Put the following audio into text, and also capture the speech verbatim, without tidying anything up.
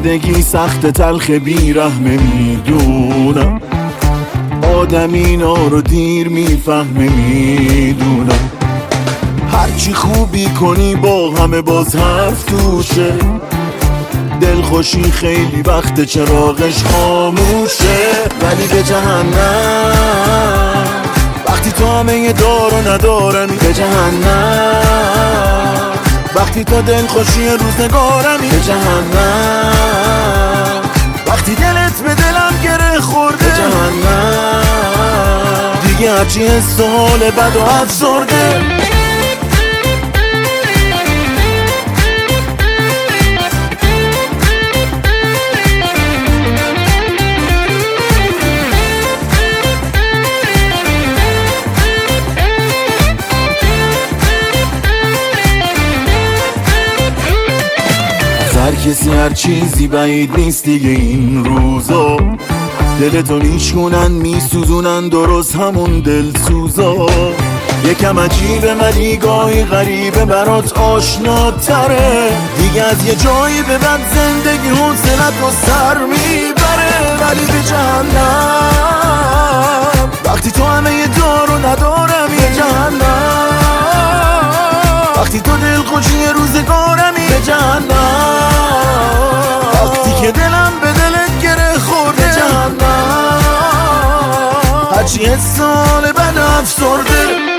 زندگی سخت تلخ بیرحمه میدونم، آدم اینا رو دیر میفهمه میدونم. هرچی خوبی کنی با همه باز حرف توشه، دلخوشی خیلی وقت چراغش خاموشه. ولی به جهنم وقتی تو همه دار و ندارمی، به جهنم وقتی تو دلخوشی روزگارمی، به جهنم وقتی دلت به دلم گره خورده، به جهنم دیگه هرچی حس و حال بد و افسرده. هر کسی هر چیزی بعید نیست دیگه این روزا، دلتو میشکنن میسوزونن درست همون دلسوزا. یکم عجیبه ولی گاهی غریبه برات آشناتره، دیگه از یه جایی به بعد زندگی حوصلت رو سر میبره. ولی به جهنم وقتی تو همه دار و ندارمی، به جهنم وقتی تو دلخوشی روزگارمی، به جهنم وقتی که دلم به دلت گره خورده، به جهنم هرچی حس سال بد افسرده.